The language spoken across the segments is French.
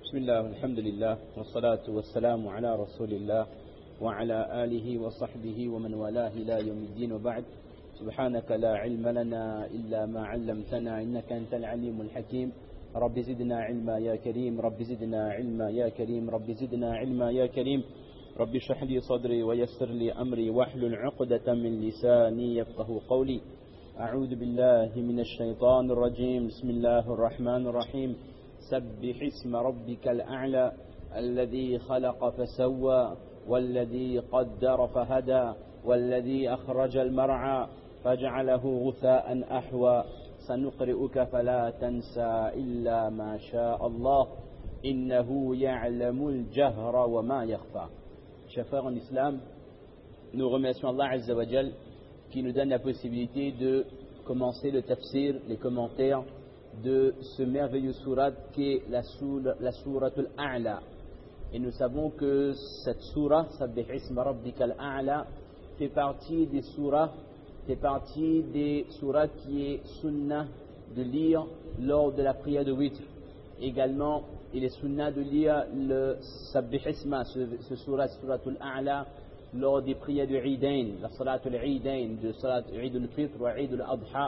بسم الله والحمد لله والصلاة والسلام على رسول الله وعلى آله وصحبه ومن والاه إلى يوم الدين وبعد. سبحانك لا علم لنا إلا ما علمتنا إنك أنت العليم الحكيم. رب زدنا علما يا كريم، رب زدنا علما يا كريم، رب زدنا علما يا كريم. رب اشرح لي صدري ويسر لي أمري واحلل عقدة من لساني يفقه قولي. أعوذ بالله من الشيطان الرجيم. بسم الله الرحمن الرحيم. سبح اسم ربك الأعلى الذي خلق فسوى والذي قدر فهدى والذي أخرج المرعى فجعله غثاء أحوى سنقرئك فلا تنسى إلا ما شاء الله إنه يعلم الجهر وما يخفى. Chers frères en islam, nous remercions Allah Azza wa Jal qui nous donne la possibilité de commencer le tafsir, les commentaires de ce merveilleux surat qui est la souratul A'la. Et nous savons que cette surah, Sabbih isma rabbikal A'la, fait partie des surahs qui est sunnah de lire lors de la prière de witr. Également, il est sunnah de lire le Sabbih isma, ce suratul A'la, lors des prières de Eidain, la salatul Eidain, de salat Eid al-Fitr ou Eid al-Adha.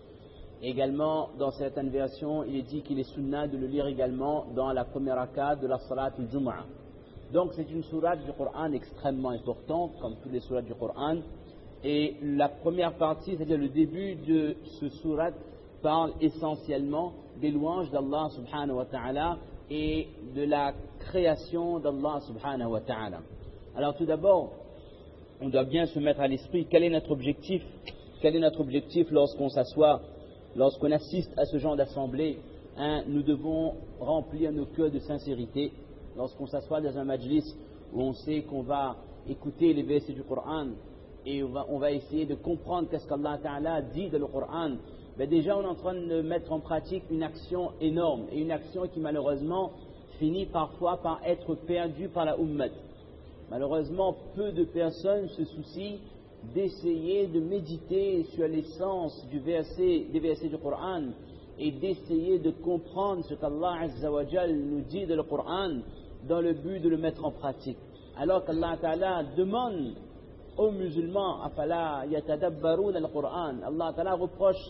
Également, dans certaines versions, il est dit qu'il est sunnah de le lire également dans la première rakat de la salat al-Jum'ah. Donc c'est une sourate du Coran extrêmement importante, comme tous les sourates du Coran. Et la première partie, c'est-à-dire le début de ce sourate, parle essentiellement des louanges d'Allah subhanahu wa ta'ala et de la création d'Allah subhanahu wa ta'ala. Alors tout d'abord, on doit bien se mettre à l'esprit quel est notre objectif. Quel est notre objectif lorsqu'on s'assoit, lorsqu'on assiste à ce genre d'assemblée. Nous devons remplir nos cœurs de sincérité. Lorsqu'on s'assoit dans un majlis où on sait qu'on va écouter les versets du Coran et on va essayer de comprendre qu'est-ce qu'Allah Ta'ala dit dans le Coran, déjà on est en train de mettre en pratique une action énorme et une action qui malheureusement finit parfois par être perdue par la ummat. Malheureusement, peu de personnes se soucient d'essayer de méditer sur l'essence des versets du Coran et d'essayer de comprendre ce qu'Allah Azza wa Jal nous dit dans le Coran dans le but de le mettre en pratique. Alors qu'Allah Ta'ala demande aux musulmans afala yatadabbarun al-Qur'an. Allah Ta'ala reproche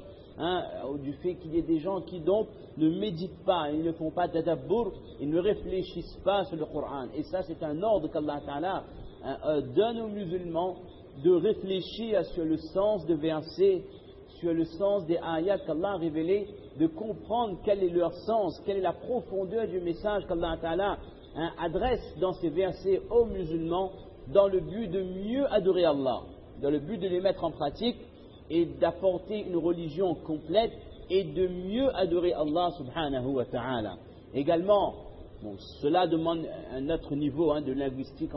du fait qu'il y ait des gens qui donc ne méditent pas, ils ne font pas tadabbur, ils ne réfléchissent pas sur le Coran. Et ça c'est un ordre qu'Allah Ta'ala donne aux musulmans de réfléchir sur le sens de versets, sur le sens des ayats qu'Allah a révélés, de comprendre quel est leur sens, quelle est la profondeur du message qu'Allah Ta'ala adresse dans ces versets aux musulmans dans le but de mieux adorer Allah, dans le but de les mettre en pratique et d'apporter une religion complète et de mieux adorer Allah subhanahu wa ta'ala. Également, cela demande un autre niveau de linguistique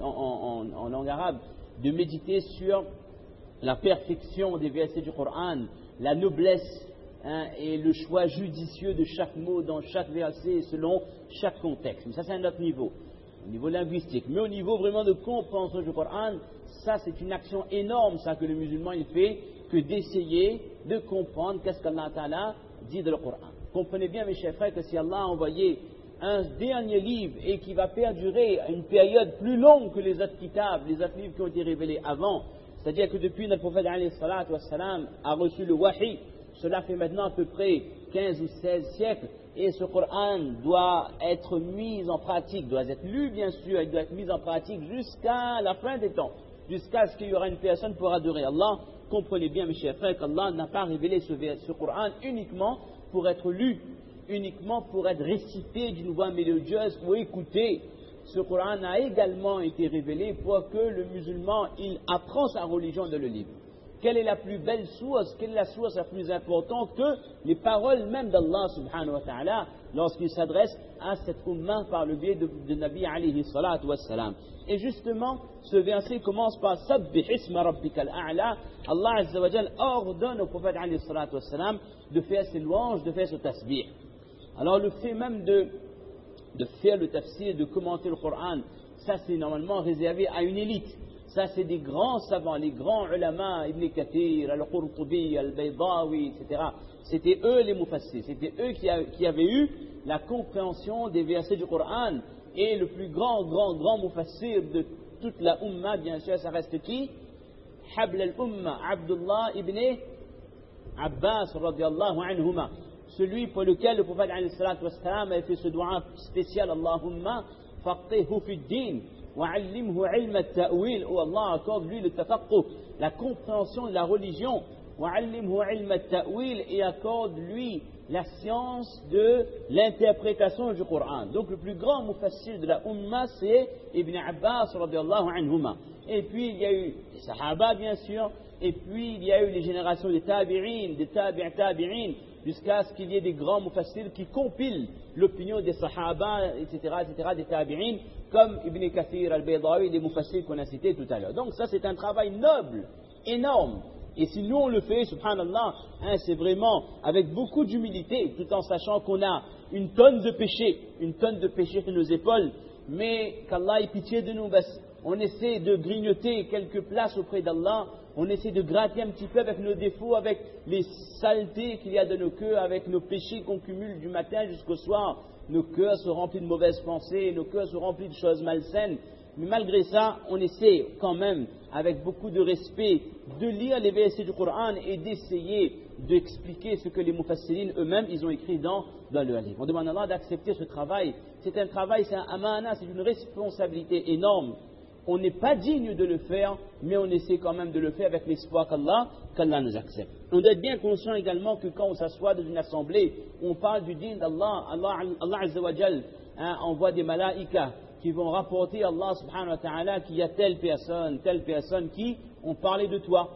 en langue arabe, de méditer sur la perfection des versets du Coran, la noblesse et le choix judicieux de chaque mot dans chaque verset selon chaque contexte. Mais ça c'est un autre niveau, au niveau linguistique. Mais au niveau vraiment de compréhension du Coran, ça c'est une action énorme ça que le musulman il fait, que d'essayer de comprendre qu'est-ce qu'Allah Ta'ala dit dans le Coran. Comprenez bien mes chers frères que si Allah a envoyé un dernier livre et qui va perdurer une période plus longue que les autres kitabs, les autres livres qui ont été révélés avant, c'est-à-dire que depuis notre prophète alayhi salatu wassalam a reçu le wahi, cela fait maintenant à peu près 15 ou 16 siècles, et ce Coran doit être mis en pratique, doit être lu bien sûr, il doit être mis en pratique jusqu'à la fin des temps, jusqu'à ce qu'il y aura une personne pour adorer Allah. Comprenez bien mes chers frères qu'Allah n'a pas révélé ce Coran uniquement pour être lu, uniquement pour être récité d'une voix mélodieuse ou écouté. Ce Coran a également été révélé pour que le musulman il apprend sa religion de le livre. Quelle est la plus belle source, quelle est la source la plus importante que les paroles même d'Allah subhanahu wa ta'ala lorsqu'il s'adresse à cette ummah par le biais de Nabi alayhi salatu wassalam. Et justement, ce verset commence par Sabbih isma rabbikal a'la. Allah Azza wa Jal ordonne au prophète alayhi salatu wassalam de faire ses louanges, de faire ce tasbih. Alors le fait même de faire le tafsir, de commenter le Coran, ça c'est normalement réservé à une élite. Ça c'est des grands savants, les grands ulama, Ibn Kathir, Al-Qurtubi, Al-Baydawi, etc. C'était eux les mufassirs, c'était eux qui avaient eu la compréhension des versets du Coran. Et le plus grand mufassir de toute la Ummah, bien sûr, ça reste qui? Habl al-Ummah, Abdullah ibn Abbas, radiallahu anhuma. Celui pour lequel le prophète avait fait ce dua spécial, Allahumma faqihhu fi d-din wa 'allimhu 'ilma at-ta'wil. Oh Allah, accorde-lui le tafaqquh, la compréhension de la religion, wa 'allimhu 'ilma at-ta'wil, et accorde-lui la science de l'interprétation du Coran. Donc le plus grand mufassir de la Ummah, c'est Ibn Abbas radiallahu anhuma. Et puis il y a eu les Sahaba, bien sûr, et puis il y a eu les générations des Tabi'in, des Tabi'in, jusqu'à ce qu'il y ait des grands mufassirs qui compilent l'opinion des Sahaba, etc., des Tabi'in, comme Ibn Kathir al-Baydawi, des mufassirs qu'on a cités tout à l'heure. Donc ça, c'est un travail noble, énorme. Et si nous on le fait, subhanallah, c'est vraiment avec beaucoup d'humilité, tout en sachant qu'on a une tonne de péché sur nos épaules, mais qu'Allah ait pitié de nous. On essaie de grignoter quelques places auprès d'Allah, on essaie de gratter un petit peu avec nos défauts, avec les saletés qu'il y a dans nos cœurs, avec nos péchés qu'on cumule du matin jusqu'au soir. Nos cœurs sont remplis de mauvaises pensées, nos cœurs sont remplis de choses malsaines. Mais malgré ça, on essaie quand même, avec beaucoup de respect, de lire les versets du Coran et d'essayer d'expliquer ce que les mufassirin eux-mêmes, ils ont écrit dans leur livre. On demande à Allah d'accepter ce travail. C'est un travail, c'est un amana, c'est une responsabilité énorme. On n'est pas digne de le faire, mais on essaie quand même de le faire avec l'espoir qu'Allah nous accepte. On doit être bien conscient également que quand on s'assoit dans une assemblée, on parle du din d'Allah. Allah Azza wa Jal envoie des malaïkas qui vont rapporter à Allah subhanahu wa ta'ala qu'il y a telle personne qui ont parlé de toi.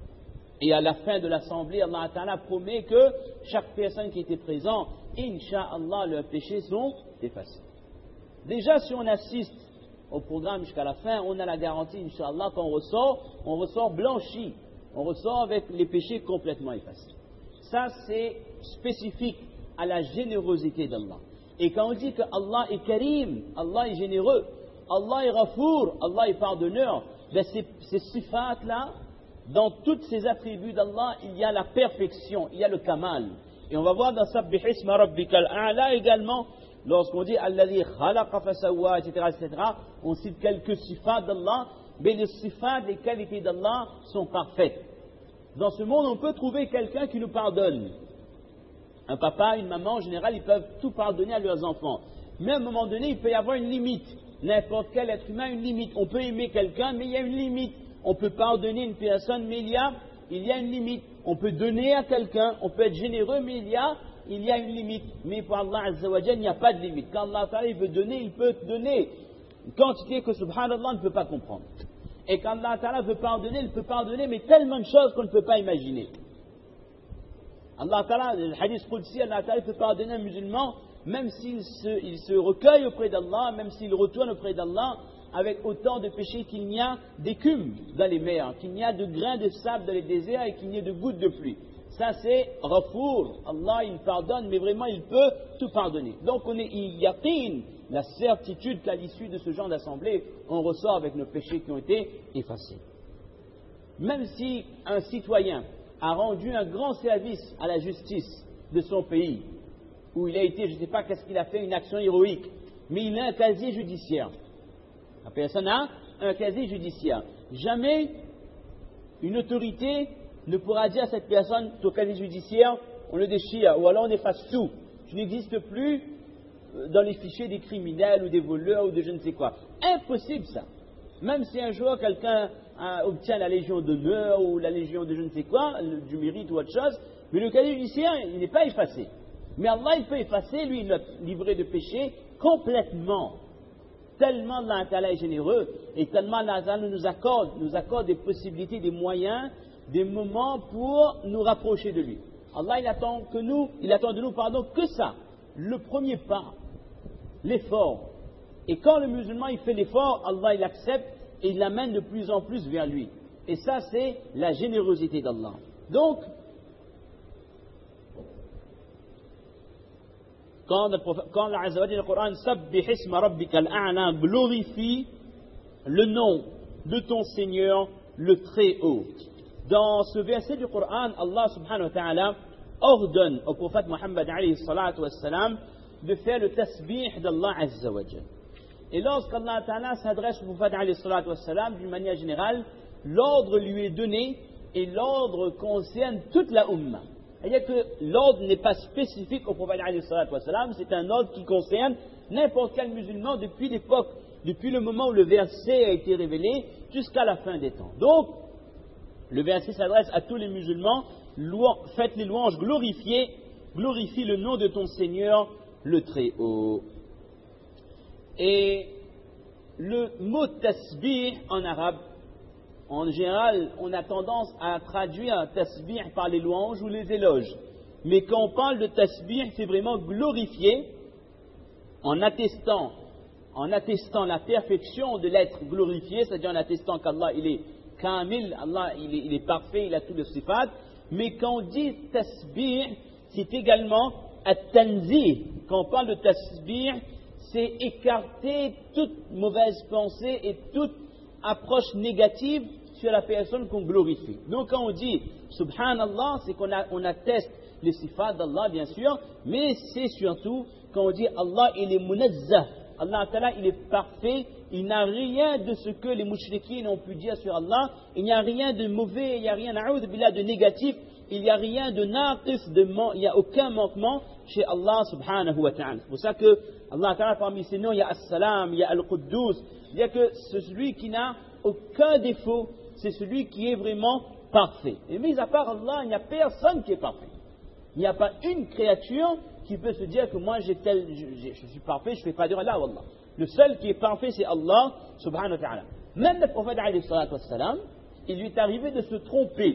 Et à la fin de l'assemblée, Allah ta'ala promet que chaque personne qui était présente, incha'Allah, leurs péchés sont effacés. Déjà, si on assiste au programme jusqu'à la fin, on a la garantie, incha'Allah, qu'on ressort blanchi, on ressort avec les péchés complètement effacés. Ça, c'est spécifique à la générosité d'Allah. Et quand on dit que Allah est karim, Allah est généreux, Allah est rafour, Allah est pardonneur, ben ces sifat-là, dans tous ces attributs d'Allah, il y a la perfection, il y a le kamal. Et on va voir dans Sabbih isma rabbikal a'la également, lorsqu'on dit Alladhi khalaqa fasawwa, etc., on cite quelques sifat d'Allah, mais les sifat, les qualités d'Allah sont parfaites. Dans ce monde, on peut trouver quelqu'un qui nous pardonne. Un papa, une maman, en général, ils peuvent tout pardonner à leurs enfants. Mais à un moment donné, il peut y avoir une limite. N'importe quel être humain a une limite. On peut aimer quelqu'un, mais il y a une limite. On peut pardonner une personne, mais il y a une limite. On peut donner à quelqu'un, on peut être généreux, mais il y a une limite. Mais pour Allah Azza wa Jal, il n'y a pas de limite. Quand Allah Ta'ala veut donner, il peut donner une quantité que subhanallah ne peut pas comprendre. Et quand Allah Ta'ala veut pardonner, il peut pardonner, mais tellement de choses qu'on ne peut pas imaginer. Allah Ta'ala, le hadith Qudsi, Allah Ta'ala peut pardonner un musulman, même s'il se recueille auprès d'Allah, même s'il retourne auprès d'Allah, avec autant de péchés qu'il n'y a d'écume dans les mers, qu'il n'y a de grains de sable dans les déserts et qu'il n'y ait de gouttes de pluie. Ça c'est Ghafour. Allah il pardonne, mais vraiment il peut tout pardonner. Donc on est yaqin, la certitude qu'à l'issue de ce genre d'assemblée, on ressort avec nos péchés qui ont été effacés. Même si un citoyen a rendu un grand service à la justice de son pays, où il a été, je ne sais pas qu'est-ce qu'il a fait, une action héroïque, mais il a un casier judiciaire. La personne a un casier judiciaire. Jamais une autorité ne pourra dire à cette personne, ton casier judiciaire, on le déchire, ou alors on efface tout. Tu n'existes plus dans les fichiers des criminels ou des voleurs ou de je ne sais quoi. Impossible ça. Même si un jour quelqu'un obtient la Légion d'honneur ou la Légion de je ne sais quoi, du mérite ou autre chose, mais le casier judiciaire, il n'est pas effacé. Mais Allah, il peut effacer, lui, notre livret de péché complètement. Tellement Allah Ta'ala est généreux et tellement Allah Ta'ala nous accorde des possibilités, des moyens, des moments pour nous rapprocher de lui. Allah, il attend de nous, que ça, le premier pas, l'effort. Et quand le musulman il fait l'effort, Allah il accepte et il l'amène de plus en plus vers lui. Et ça, c'est la générosité d'Allah. Donc, quand Allah Azza wa Jalla, le Coran, Sabbih isma rabbikal a'la, glorifie le nom de ton Seigneur, le Très-Haut. Dans ce verset du Coran, Allah subhanahu wa ta'ala ordonne au prophète Muhammad alayhi salatu wassalam de faire le tasbih d'Allah Azza wa Jal. Et lorsqu'Allah Ta'ala s'adresse au prophète alayhi salatu wassalam, d'une manière générale, l'ordre lui est donné et l'ordre concerne toute la Ummah. C'est-à-dire que l'ordre n'est pas spécifique au prophète alayhi salatu wassalam, c'est un ordre qui concerne n'importe quel musulman depuis l'époque, depuis le moment où le verset a été révélé jusqu'à la fin des temps. Donc, le verset s'adresse à tous les musulmans, faites les louanges, glorifie le nom de ton Seigneur, le Très-Haut. Et le mot tasbih en arabe, en général, on a tendance à traduire tasbih par les louanges ou les éloges. Mais quand on parle de tasbih, c'est vraiment glorifier en attestant la perfection de l'être glorifié, c'est-à-dire en attestant qu'Allah il est kamil, Allah il est parfait, il a tous les sifat. Mais quand on dit tasbih, c'est également at-tanzih. Quand on parle de tasbih, c'est écarter toute mauvaise pensée et toute approche négative sur la personne qu'on glorifie. Donc quand on dit subhanallah, c'est qu'on atteste les sifat d'Allah bien sûr, mais c'est surtout quand on dit Allah il est munazzah, Allah Ta'ala il est parfait, il n'a rien de ce que les mouchriquins ont pu dire sur Allah, il n'y a rien de mauvais, il n'y a rien de négatif, il n'y a rien de naqis, il n'y a aucun manquement chez Allah subhanahu wa ta'ala. C'est pour ça que Allah Ta'ala parmi ses noms, il y a As-Salam, il y a Al-Quddus, il y a que celui qui n'a aucun défaut, c'est celui qui est vraiment parfait. Et mis à part Allah, il n'y a personne qui est parfait. Il n'y a pas une créature qui peut se dire que moi je suis parfait, je ne fais pas dire Allah ou Allah. Le seul qui est parfait, c'est Allah subhanahu wa ta'ala. Même le prophète alayhi salatu wassalam, il lui est arrivé de se tromper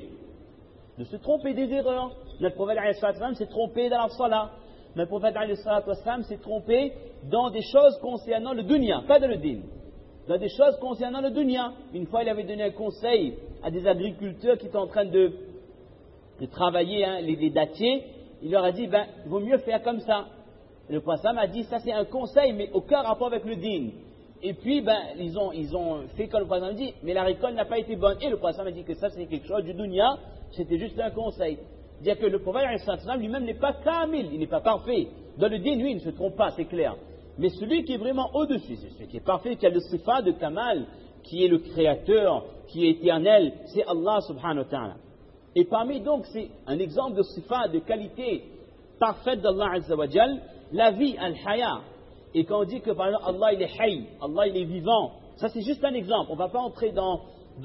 des erreurs. Notre prophète alayhi salatu wassalam s'est trompé dans la salat. Notre prophète alayhi salatu wassalam s'est trompé dans des choses concernant le dunya, pas dans le din. Dans des choses concernant le dunya. Une fois, il avait donné un conseil à des agriculteurs qui étaient en train de travailler les dattiers. Il leur a dit, il vaut mieux faire comme ça. Et le prophète a dit, ça c'est un conseil, mais aucun rapport avec le din. Et puis, ils ont fait comme le prophète a dit, mais la récolte n'a pas été bonne. Et le prophète a dit que ça c'est quelque chose du dunya, c'était juste un conseil. C'est-à-dire que le prophète lui-même n'est pas kamil, il n'est pas parfait. Dans le din, lui, il ne se trompe pas, c'est clair. Mais celui qui est vraiment au-dessus, c'est celui qui est parfait, qui a le sifa de kamal, qui est le créateur, qui est éternel, c'est Allah subhanahu wa ta'ala. Et parmi donc, c'est un exemple de sifa, de qualité parfaite d'Allah Azza wa Jal, la vie, al-haya. Et quand on dit que par exemple Allah il est hayy, Allah il est vivant, ça c'est juste un exemple. On ne va pas entrer dans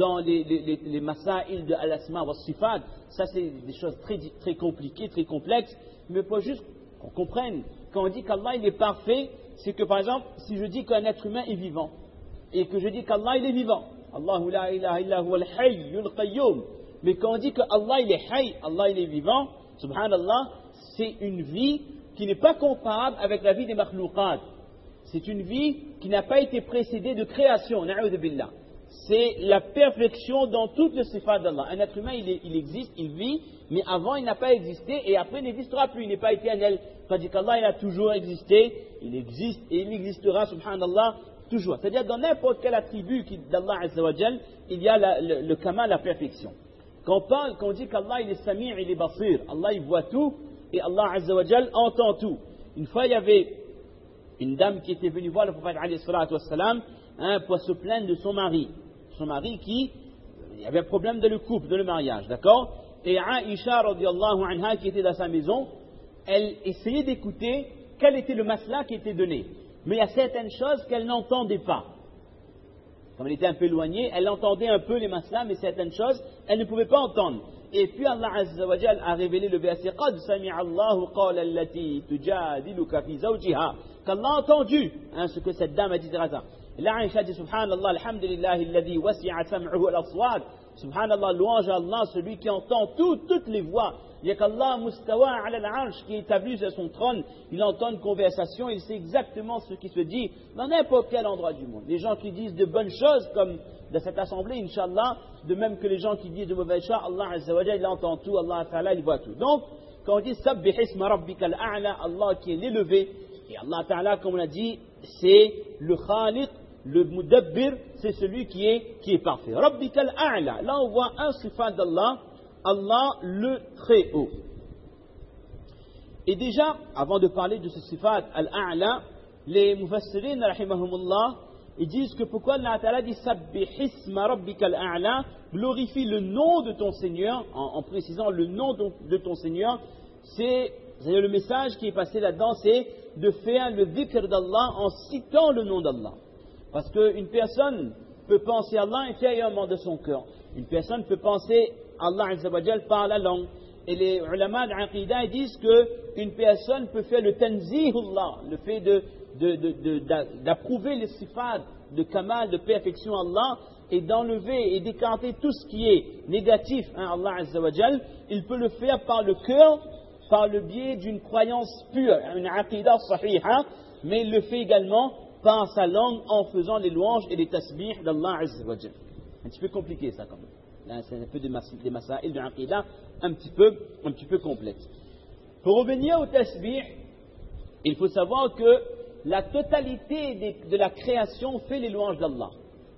les masaïl de al-asma wa sifat, ça c'est des choses très compliquées, très complexes, mais pour juste qu'on comprenne, quand on dit qu'Allah il est parfait, c'est que par exemple, si je dis qu'un être humain est vivant, et que je dis qu'Allah il est vivant, Allahu la ilaha illa huwa al-hayyul qayyum, mais quand on dit que Allah il est hayy, Allah il est vivant, subhanallah, c'est une vie qui n'est pas comparable avec la vie des makhlouqat. C'est une vie qui n'a pas été précédée de création, na'udhu billah. C'est la perfection dans toutes les sifat d'Allah. Un être humain, il existe, il vit, mais avant il n'a pas existé et après il n'existera plus, il n'est pas éternel. C'est-à-dire qu'Allah il a toujours existé, il existe et il existera, subhanallah, toujours. C'est-à-dire dans n'importe quel attribut d'Allah Azza wa Jal, il y a le kamal, la perfection. Quand on dit qu'Allah il est sami', il est basir, Allah il voit tout et Allah Azza wa Jal entend tout. Une fois il y avait une dame qui était venue voir le prophète alayhi salatu wassalam pour se plaindre de son mari. Son mari il y avait un problème dans le couple, dans le mariage, d'accord? Et Aïcha radiyallahu anha qui était dans sa maison, elle essayait d'écouter quel était le masla qui était donné. Mais il y a certaines choses qu'elle n'entendait pas. Comme elle était un peu éloignée, elle entendait un peu les maslas, mais certaines choses, elle ne pouvait pas entendre. Et puis Allah Azza wa Jal a révélé le verset قَدْ سَمِعَ اللَّهُ قَوْلَ الَّتِي تُجَادِلُكَ فِي زَوْجِهَا qu'Allah a entendu ce que cette dame a dit. Là, Aïcha dit Subhanallah, alhamdulillahi alladhi wasi'a sam'uhu al-aswat. Subhanallah, louange à Allah, celui qui entend toutes les voix. Il y a qu'Allah mustawa ala al-arsh qui est établi sur son trône, il entend une conversation, il sait exactement ce qui se dit dans n'importe quel endroit du monde. Les gens qui disent de bonnes choses, comme dans cette assemblée, Inch'Allah, de même que les gens qui disent de mauvaises choses, Allah Azza wa Jalla, il entend tout, Allah Ta'ala, il voit tout. Donc, quand on dit Sabbih isma rabbika al-a'la, Allah qui est l'élevé, et Allah Ta'ala, comme on a dit, c'est le Khaliq, le Mudabbir, c'est celui qui est parfait. Rabbika al-a'la, là on voit un sifat d'Allah, Allah le Très-Haut. Et déjà, avant de parler de ce sifat al-a'la, les mufassirin, rahimahumullah, ils disent que pourquoi Allah Ta'ala dit Sabbihisma rabbika al-a'la, glorifie le nom de ton Seigneur, en précisant le nom de ton Seigneur, c'est le message qui est passé là-dedans, c'est de faire le dhikr d'Allah en citant le nom d'Allah. Parce qu'une personne peut penser à Allah intérieurement de son cœur. Une personne peut penser à Allah Azza wa Jal par la langue. Et les ulama d'Aqidah disent qu'une personne peut faire le tanzihullah, le fait d'approuver les sifat de kamal, de perfection à Allah, et d'enlever et d'écarter tout ce qui est négatif à Allah Azza wa Jal. Il peut le faire par le cœur, par le biais d'une croyance pure, une aqidah sahiha, mais il le fait également par sa langue en faisant les louanges et les tasbih d'Allah Azza wa Jal. Un petit peu compliqué ça quand même. Là, c'est un peu des masaïl de aqidah un petit peu complexes. Pour revenir au tasbih, il faut savoir que la totalité de la création fait les louanges d'Allah.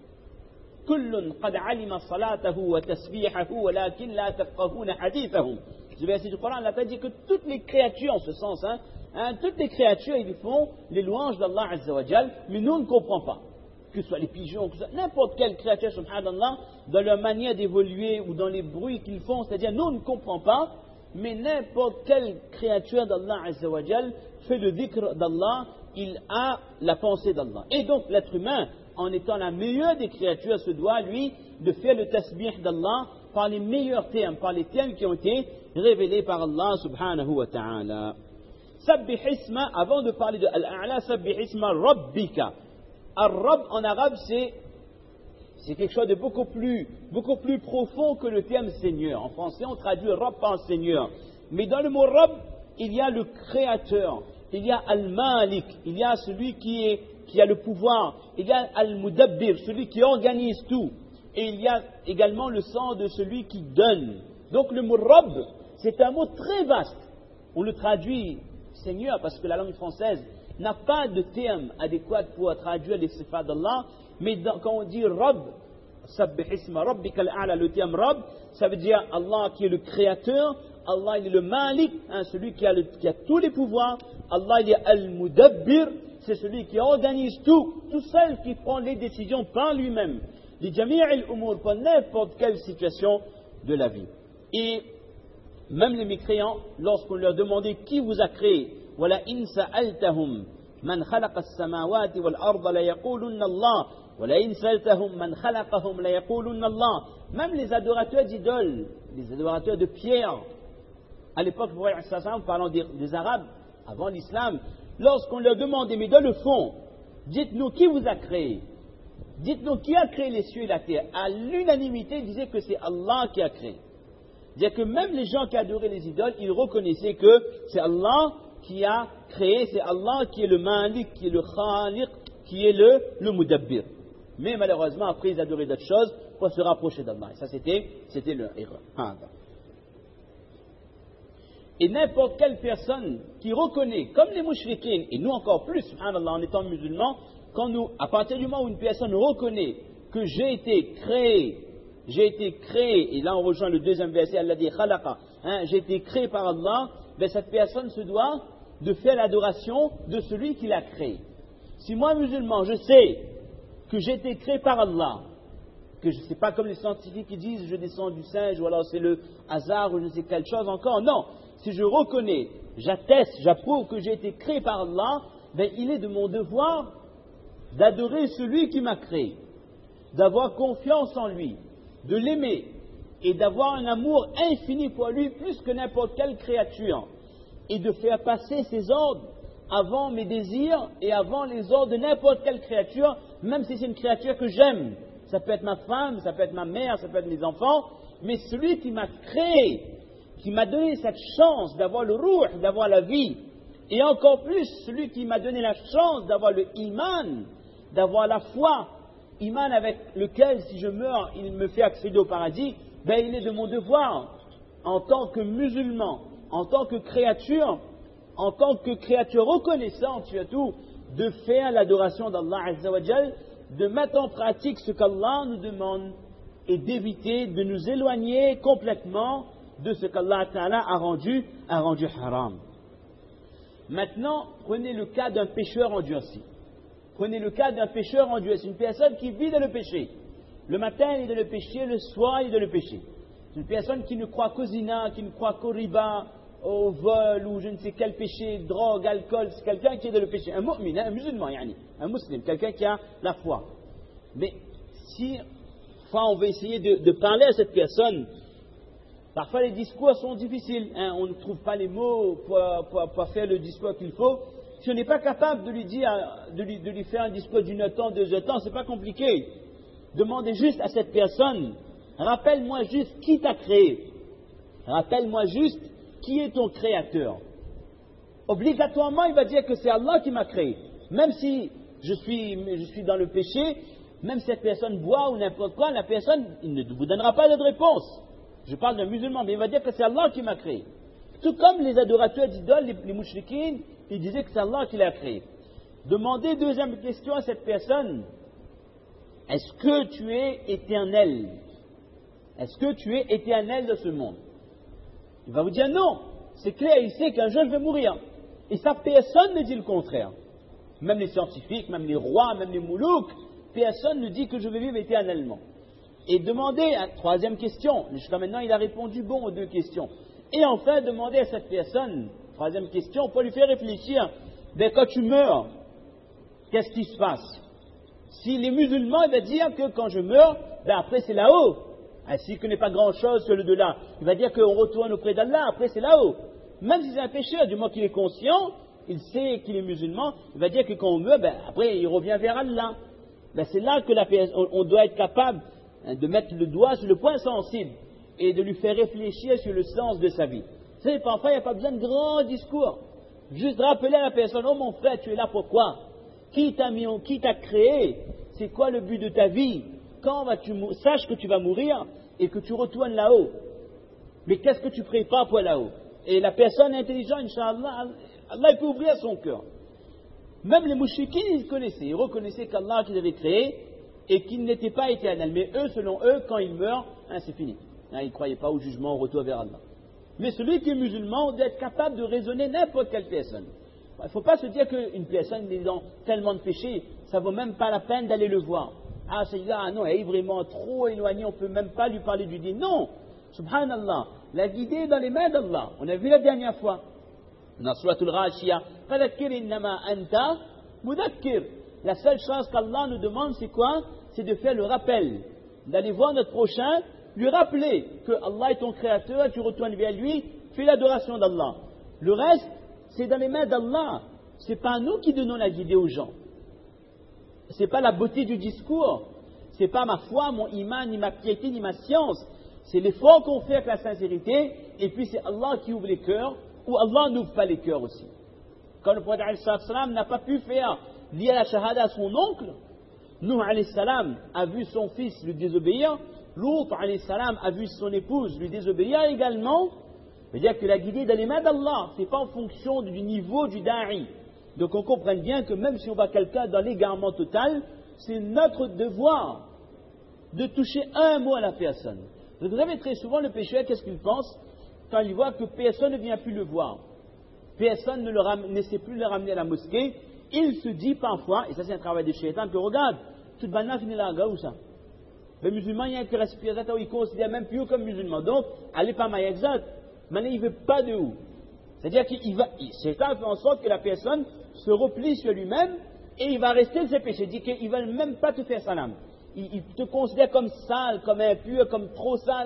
كل قد علم صلاته وتسبيحه ولكن لا تفقهون حديثهم. Le verset du Coran, Allah dit que toutes les créatures, en ce sens, toutes les créatures, ils font les louanges d'Allah Azza wa Jal, mais nous ne comprenons pas. Que ce soit les pigeons, que ce soit n'importe quelle créature, subhanallah, dans leur manière d'évoluer ou dans les bruits qu'ils font, c'est-à-dire nous ne comprenons pas, mais n'importe quelle créature d'Allah Azza wa Jal fait le dhikr d'Allah, il a la pensée d'Allah. Et donc l'être humain, en étant la meilleure des créatures, se doit, lui, de faire le tasbih d'Allah par les meilleurs termes, par les termes qui ont été révélés par Allah subhanahu wa ta'ala. Sabbih isma, avant de parler de Al-A'la, Sabbih isma Rabbika. Ar-Rabb en arabe, c'est quelque chose de beaucoup plus profond que le terme Seigneur. En français, on traduit Rabb par Seigneur. Mais dans le mot Rabb, il y a le Créateur, il y a Al-Malik, il y a celui qui a le pouvoir, il y a Al-Mudabbir, celui qui organise tout. Et il y a également le sens de celui qui donne. Donc le mot Rabb, c'est un mot très vaste. On le traduit Seigneur parce que la langue française n'a pas de terme adéquat pour traduire les sifat d'Allah. Mais quand on dit Rabb, Sabbih isma rabbika al-a'la, le terme Rabb, ça veut dire Allah qui est le créateur, Allah il est le Malik, celui qui a tous les pouvoirs, Allah il est Al-Mudabbir, c'est celui qui organise tout seul qui prend les décisions par lui-même. Pour n'importe quelle situation de la vie. Et même les mécréants, lorsqu'on leur demandait qui vous a créé, wala in sa'altahum man khalaqa as-samawati wal arda la yaqulunna Allah, wala in sa'altahum man khalaqahum la yaqulunna Allah. Même les adorateurs d'idoles, les adorateurs de pierre, à l'époque, parlant des Arabes, avant l'islam, lorsqu'on leur demandait, mais dans le fond, dites-nous qui vous a créé. Dites-nous qui a créé les cieux et la terre. À l'unanimité, ils disaient que c'est Allah qui a créé. C'est-à-dire que même les gens qui adoraient les idoles, ils reconnaissaient que c'est Allah qui a créé, c'est Allah qui est le Malik, qui est le Khaliq, qui est le Mudabbir. Mais malheureusement, après, ils adoraient d'autres choses pour se rapprocher d'Allah. Et ça, c'était leur erreur. Et n'importe quelle personne qui reconnaît, comme les mouchriquins, et nous encore plus, subhanallah, en étant musulmans, à partir du moment où une personne reconnaît que j'ai été créé, et là on rejoint le deuxième verset, Allah dit khalaqa, j'ai été créé par Allah, ben cette personne se doit de faire l'adoration de celui qui l'a créé. Si moi musulman, je sais que j'ai été créé par Allah, que je ne sais pas comme les scientifiques qui disent je descends du singe ou alors c'est le hasard ou je ne sais quelle chose encore, non, si je reconnais, j'atteste, j'approuve que j'ai été créé par Allah, ben il est de mon devoir d'adorer celui qui m'a créé, d'avoir confiance en lui, de l'aimer et d'avoir un amour infini pour lui plus que n'importe quelle créature et de faire passer ses ordres avant mes désirs et avant les ordres de n'importe quelle créature, même si c'est une créature que j'aime. Ça peut être ma femme, ça peut être ma mère, ça peut être mes enfants, mais celui qui m'a créé, qui m'a donné cette chance d'avoir le ruh, d'avoir la vie, et encore plus celui qui m'a donné la chance d'avoir le iman, d'avoir la foi, iman avec lequel, si je meurs, il me fait accéder au paradis, ben il est de mon devoir, en tant que musulman, en tant que créature reconnaissante surtout, de faire l'adoration d'Allah Azza wa Jal, de mettre en pratique ce qu'Allah nous demande et d'éviter de nous éloigner complètement de ce qu'Allah Ta'ala a rendu haram. Maintenant, prenez le cas d'un pécheur endurci. Prenez le cas d'un pécheur endurci, une personne qui vit dans le péché. Le matin, il est dans le péché, le soir, il est dans le péché. C'est une personne qui ne croit qu'au zina, qui ne croit qu'au riba, au vol, ou je ne sais quel péché, drogue, alcool. C'est quelqu'un qui est dans le péché. Un mu'min, un musulman, un musulman, quelqu'un qui a la foi. Mais si, enfin, on va essayer de parler à cette personne, parfois les discours sont difficiles. On ne trouve pas les mots pour faire le discours qu'il faut. Si on n'est pas capable de lui dire, de lui faire un discours d'une heure de temps, 2 heures de temps, c'est pas compliqué. Demandez juste à cette personne, rappelle-moi juste qui t'a créé. Rappelle-moi juste qui est ton créateur. Obligatoirement, il va dire que c'est Allah qui m'a créé. Même si je suis dans le péché, même si cette personne boit ou n'importe quoi, la personne, il ne vous donnera pas de réponse. Je parle d'un musulman, mais il va dire que c'est Allah qui m'a créé. Tout comme les adorateurs d'idoles, les mouchriquines, ils disaient que c'est Allah qui l'a créé. Demandez deuxième question à cette personne. Est-ce que tu es éternel? Est-ce que tu es éternel de ce monde? Il va vous dire non. C'est clair, il sait qu'un jour je vais mourir. Et ça, personne ne dit le contraire. Même les scientifiques, même les rois, même les moulouks, personne ne dit que je vais vivre éternellement. Et demandez, troisième question, jusqu'à maintenant il a répondu bon aux 2 questions. Et enfin, demandez à cette personne, troisième question, pour lui faire réfléchir, quand tu meurs, qu'est-ce qui se passe? Si les musulmans, il va dire que quand je meurs, après c'est là-haut. S'il ne connaît pas grand-chose sur le delà, il va dire qu'on retourne auprès d'Allah, après c'est là-haut. Même si c'est un pécheur, du moment qu'il est conscient, il sait qu'il est musulman, il va dire que quand on meurt, après il revient vers Allah. C'est là que on doit être capable de mettre le doigt sur le point sensible et de lui faire réfléchir sur le sens de sa vie. Vous savez, parfois il n'y a pas besoin de grands discours. Juste rappeler à la personne, oh mon frère, tu es là pourquoi? Qui t'a créé? C'est quoi le but de ta vie? Quand vas-tu mourir? Sache que tu vas mourir et que tu retournes là-haut. Mais qu'est-ce que tu prépares pour là-haut? Et la personne intelligente, Inch'Allah, Allah il peut ouvrir son cœur. Même les mouchriquins, ils connaissaient, ils reconnaissaient qu'Allah qui les avait créés et qu'ils n'étaient pas éternels. Mais eux, selon eux, quand ils meurent, c'est fini. Ils ne croyaient pas au jugement, au retour vers Allah. Mais celui qui est musulman, on doit être capable de raisonner n'importe quelle personne. Il ne faut pas se dire qu'une personne est dans tellement de péchés, ça ne vaut même pas la peine d'aller le voir. Celui-là, non, elle est vraiment trop éloigné, on ne peut même pas lui parler du dîn. Non, subhanallah, la guidée est dans les mains d'Allah. On a vu la dernière fois, dans Suratul Ghashiyah, فَذَكِّرْ إِنَّمَا أَنْتَ مُذَكِّرْ. La seule chose qu'Allah nous demande, c'est quoi? C'est de faire le rappel, d'aller voir notre prochain, lui rappeler que Allah est ton créateur, tu retournes vers lui, fais l'adoration d'Allah. Le reste, c'est dans les mains d'Allah. Ce n'est pas nous qui donnons la guidée aux gens. Ce n'est pas la beauté du discours. Ce n'est pas ma foi, mon iman, ni ma piété, ni ma science. C'est l'effort qu'on fait avec la sincérité, et puis c'est Allah qui ouvre les cœurs, ou Allah n'ouvre pas les cœurs aussi. Quand le prophète n'a pas pu faire lier la shahada à son oncle, Nuh a vu son fils lui désobéir, Lut a vu son épouse lui désobéir également. C'est-à-dire que la guidée est dans les mains d'Allah, ce n'est pas en fonction du niveau du da'i. Donc on comprenne bien que même si on voit quelqu'un dans l'égarement total, c'est notre devoir de toucher un mot à la personne. Vous savez, très souvent, le pécheur, qu'est-ce qu'il pense quand il voit que personne ne vient plus le voir? Personne ne sait plus le ramener à la mosquée. Il se dit parfois, et ça c'est un travail des shaytans, que regarde, toute banane finit là, où ça? Le musulman, il y a un qui respire, il considère même plus comme musulman. Donc, allez pas mal exact. Maintenant, il ne veut pas de où. C'est-à-dire qu'il va, Shaytan fait en sorte que la personne se replie sur lui-même et il va rester de ses péchés. Il dit qu'il ne va même pas te faire salam. Il te considère comme sale, comme impur, comme trop sale,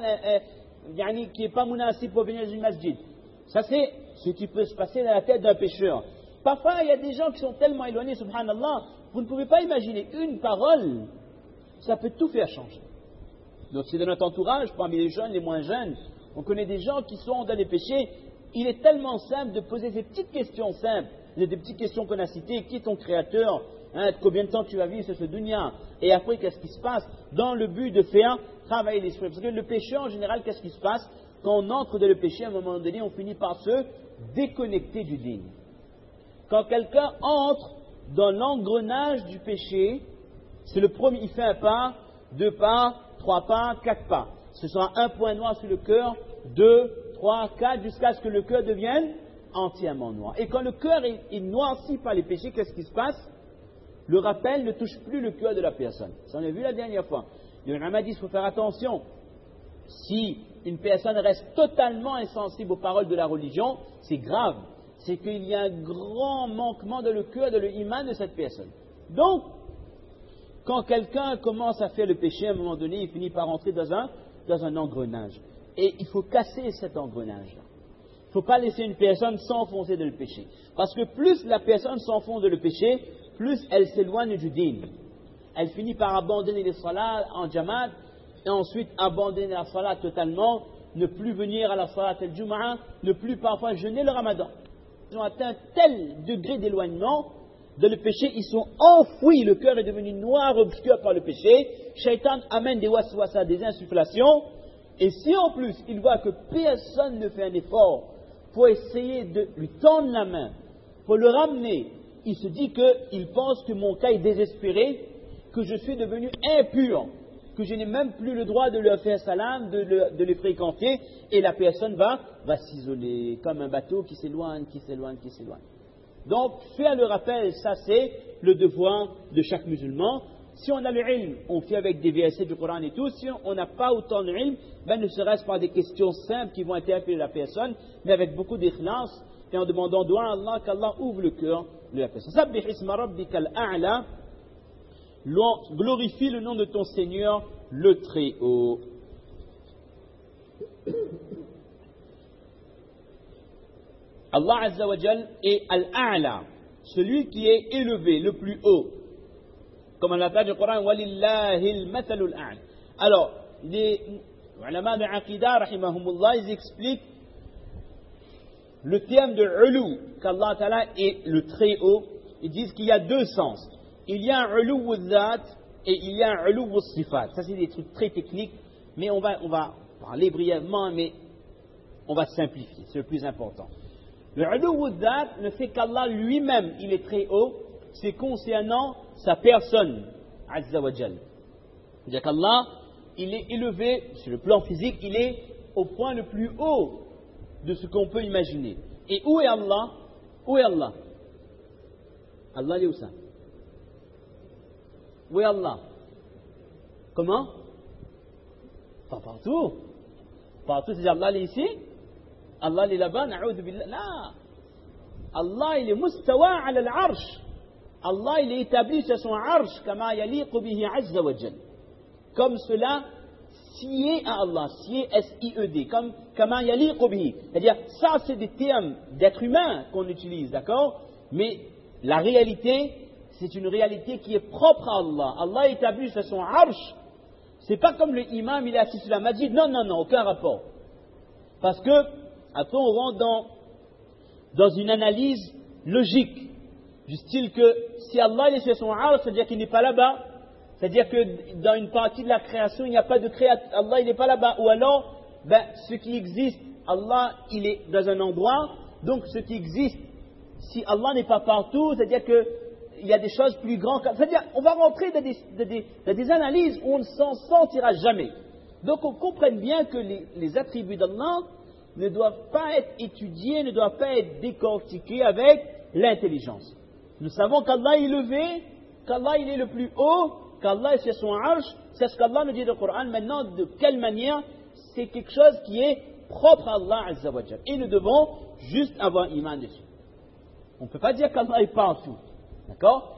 qui n'est pas munasib pour venir du masjid. Ça, c'est ce qui peut se passer dans la tête d'un pécheur. Parfois, il y a des gens qui sont tellement éloignés, subhanallah, vous ne pouvez pas imaginer une parole, ça peut tout faire changer. Donc, c'est de notre entourage, parmi les jeunes, les moins jeunes, on connaît des gens qui sont dans les péchés. Il est tellement simple de poser ces petites questions simples, des petites questions qu'on a citées. Qui est ton créateur? Combien de temps tu vas vivre sur ce dunya? Et après, qu'est-ce qui se passe? Dans le but de faire travailler l'esprit. Parce que le péché, en général, qu'est-ce qui se passe? Quand on entre dans le péché, à un moment donné, on finit par se déconnecter du dîn. Quand quelqu'un entre dans l'engrenage du péché, c'est le premier, il fait un pas, 2 pas, 3 pas, 4 pas. Ce sera un point noir sur le cœur, 2, 3, 4, jusqu'à ce que le cœur devienne entièrement noir. Et quand le cœur est noirci par les péchés, qu'est-ce qui se passe? Le rappel ne touche plus le cœur de la personne. Ça, on a vu la dernière fois. Le ulama dit qu'il faut faire attention. Si une personne reste totalement insensible aux paroles de la religion, c'est grave. C'est qu'il y a un grand manquement dans le cœur, de l'iman de cette personne. Donc, quand quelqu'un commence à faire le péché, à un moment donné, il finit par entrer dans un engrenage. Et il faut casser cet engrenage-là. Il ne faut pas laisser une personne s'enfoncer dans le péché. Parce que plus la personne s'enfonce dans le péché, plus elle s'éloigne du dîn. Elle finit par abandonner les salats en jamaat, et ensuite abandonner la salat totalement, ne plus venir à la salat al-Jum'a, ne plus parfois jeûner le ramadan. Ils ont atteint tel degré d'éloignement de le péché, ils sont enfouis, le cœur est devenu noir, obscur par le péché, Shaitan amène des waswasa, des insufflations, et si en plus il voit que personne ne fait un effort pour essayer de lui tendre la main, pour le ramener, il se dit qu'il pense que mon cas est désespéré, que je suis devenu impur, que je n'ai même plus le droit de leur faire salam, de les fréquenter, et la personne va s'isoler, comme un bateau qui s'éloigne. Donc, faire le rappel, ça c'est le devoir de chaque musulman. Si on a le ilm, on fait avec des versets du Coran et tout. Si on n'a pas autant de ilm, ne serait-ce pas des questions simples qui vont interpeller la personne, mais avec beaucoup d'ikhlas, et en demandant doigt à Allah, qu'Allah ouvre le cœur de la personne. Sabbih isma rabbikal a'la. Glorifie le nom de ton Seigneur, le Très-Haut. Allah Azza wa Jal est Al-A'la, celui qui est élevé, le plus haut. Comme on l'appelle dans le Coran, Walillahi al-mathalul a'la. Alors, les ulama de Aqidah, rahimahumullah, ils expliquent le terme de Ulu, qu'Allah Ta'ala est le Très-Haut. Ils disent qu'il y a deux sens. Il y a un ulu al-dhat et il y a un ulu al-sifat. Ça, c'est des trucs très techniques, mais on va parler brièvement, mais on va simplifier. C'est le plus important. Le ulu al-dhat, le fait qu'Allah lui-même, il est très haut, c'est concernant sa personne, Azza wa Jal. C'est-à-dire qu'Allah, il est élevé, sur le plan physique, il est au point le plus haut de ce qu'on peut imaginer. Et où est Allah? Où est Allah? Allah, il est où ça? Où est Allah? Comment? Pas partout. Partout, c'est-à-dire Allah il est ici? Allah il est là-bas? Na'oudhu billah. Là. Allah il est mustawa ala al-arsh. Allah il est établi sur son arsh, kama yaliqu bihi azza wa jal. Comme cela, sied à Allah, sied S-I-E-D, comme kama yaliqu bihi. C'est-à-dire, ça c'est des termes d'être humain qu'on utilise, d'accord? Mais la réalité, c'est une réalité qui est propre à Allah. Allah est établi sur son arsh. C'est pas comme le imam, il est assis sur la masjid. Non, aucun rapport. Parce que, après on rentre dans une analyse logique. Du style que, si Allah est sur son arsh, c'est-à-dire qu'il n'est pas là-bas. C'est-à-dire que dans une partie de la création, il n'y a pas de créateur. Allah, il n'est pas là-bas. Ou alors, ce qui existe, Allah, il est dans un endroit. Donc, ce qui existe, si Allah n'est pas partout, c'est-à-dire qu'il y a des choses plus grandes. C'est-à-dire, on va rentrer dans des analyses où on ne s'en sortira jamais. Donc, on comprenne bien que les attributs d'Allah ne doivent pas être étudiés, ne doivent pas être décortiqués avec l'intelligence. Nous savons qu'Allah est élevé, qu'Allah il est le plus haut, qu'Allah est sur son arsh. C'est ce qu'Allah nous dit dans le Coran. Maintenant, de quelle manière? C'est quelque chose qui est propre à Allah Azza wa Jal. Et nous devons juste avoir iman dessus. On ne peut pas dire qu'Allah est partout. D'accord?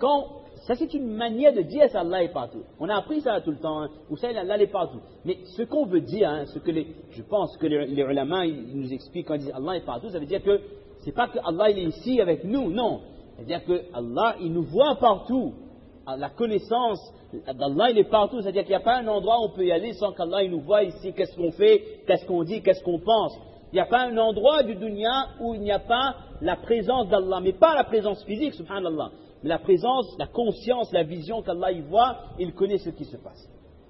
Ça c'est une manière de dire qu'Allah est partout. On a appris ça tout le temps. Vous savez, Allah est partout. Mais ce qu'on veut dire, je pense que les ulama ils nous expliquent quand ils disent Allah est partout, ça veut dire que c'est pas que Allah il est ici avec nous, non. C'est-à-dire que Allah il nous voit partout. La connaissance d'Allah il est partout. C'est-à-dire qu'il n'y a pas un endroit où on peut y aller sans qu'Allah il nous voit ici. Qu'est-ce qu'on fait, qu'est-ce qu'on dit, qu'est-ce qu'on pense. Il n'y a pas un endroit du dunya où il n'y a pas la présence d'Allah, mais pas la présence physique, subhanallah, mais la présence, la conscience, la vision qu'Allah y voit, il connaît ce qui se passe.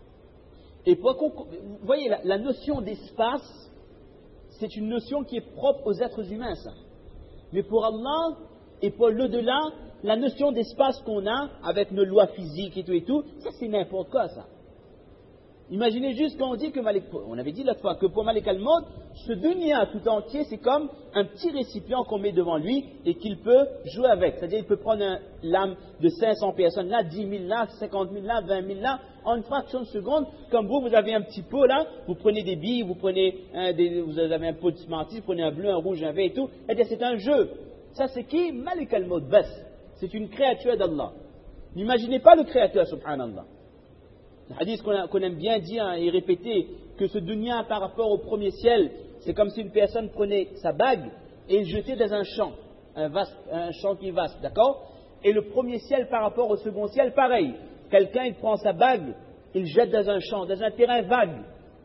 Et vous voyez, la notion d'espace, c'est une notion qui est propre aux êtres humains, ça. Mais pour Allah, et pour l'au-delà, la notion d'espace qu'on a, avec nos lois physiques et tout, ça c'est n'importe quoi, ça. Imaginez juste quand on dit que on avait dit l'autre fois que pour Malik al-Maut, ce dunya tout entier, c'est comme un petit récipient qu'on met devant lui et qu'il peut jouer avec. C'est-à-dire, il peut prendre l'âme de 500 personnes là, 10 000 là, 50 000 là, 20 000 là, en une fraction de seconde. Comme vous avez un petit pot là, vous prenez des billes, vous avez un pot de Smarties, vous prenez un bleu, un rouge, un vert et tout. C'est-à-dire, c'est un jeu. Ça, c'est qui? Malik al-Maut, bas. C'est une créature d'Allah. N'imaginez pas le créateur, subhanallah. Le hadith qu'on aime bien dire et répéter, que ce dunya par rapport au premier ciel, c'est comme si une personne prenait sa bague et le jetait dans un champ, un champ qui est vaste, d'accord? Et le premier ciel par rapport au second ciel, pareil. Quelqu'un, il prend sa bague, il jette dans un champ, dans un terrain vague.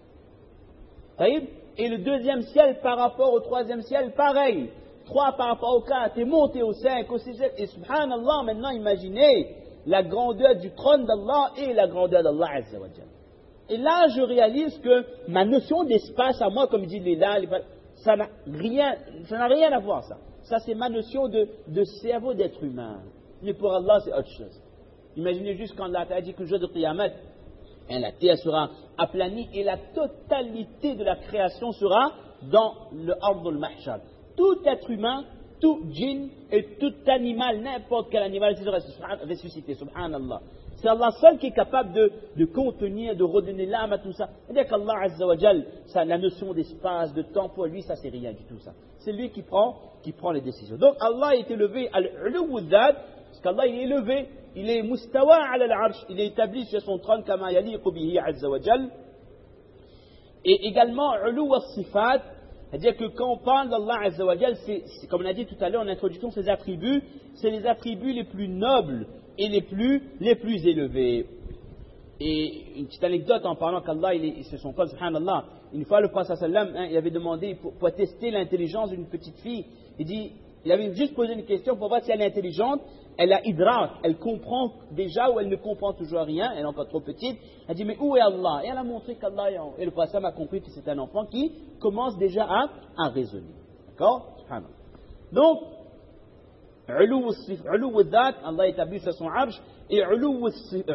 Et le deuxième ciel par rapport au troisième ciel, pareil. 3 par rapport au 4, et monté au 5, au 6, et subhanallah, maintenant imaginez la grandeur du trône d'Allah et la grandeur d'Allah Azza wa Jal. Et là, je réalise que ma notion d'espace à moi, comme dit Léla, ça n'a rien à voir, ça. Ça, c'est ma notion de cerveau d'être humain. Mais pour Allah, c'est autre chose. Imaginez juste quand Allah a dit que le jour de Qiyamah, la terre sera aplanie et la totalité de la création sera dans le Ard al-Mahshar. Tout être humain, tout djinn et tout animal, n'importe quel animal, sera ressuscité, subhanallah. C'est Allah seul qui est capable de contenir, de redonner l'âme à tout ça. C'est-à-dire qu'Allah Azza wa Jal, la notion d'espace, de temps, pour lui, ça c'est rien du tout ça. C'est lui qui prend les décisions. Donc Allah est élevé à l'ulu dhat, parce qu'Allah il est élevé, il est mustawa ala al-arsh, il est établi sur son trône, kama yaliqu bihi Azza wa Jal. Et également, ulu as-sifat, c'est-à-dire que quand on parle d'Allah Azza wa Jal, c'est comme on a dit tout à l'heure en introduction, ses attributs, c'est les attributs les plus nobles et les plus élevés. Et une petite anecdote en parlant qu'Allah, c'est son code, subhanallah. Une fois, le prophète sallam, il avait demandé pour tester l'intelligence d'une petite fille. Il avait juste posé une question pour voir si elle est intelligente. Elle a idrak, elle comprend déjà ou elle ne comprend toujours rien, elle est encore trop petite. Elle dit, mais où est Allah? Et elle a montré qu'Allah est en haut. Et le prophète a compris que c'est un enfant qui commence déjà à raisonner. D'accord? Subhanallah. Donc, ulu dhat, Allah établit sur son arsh, et ulu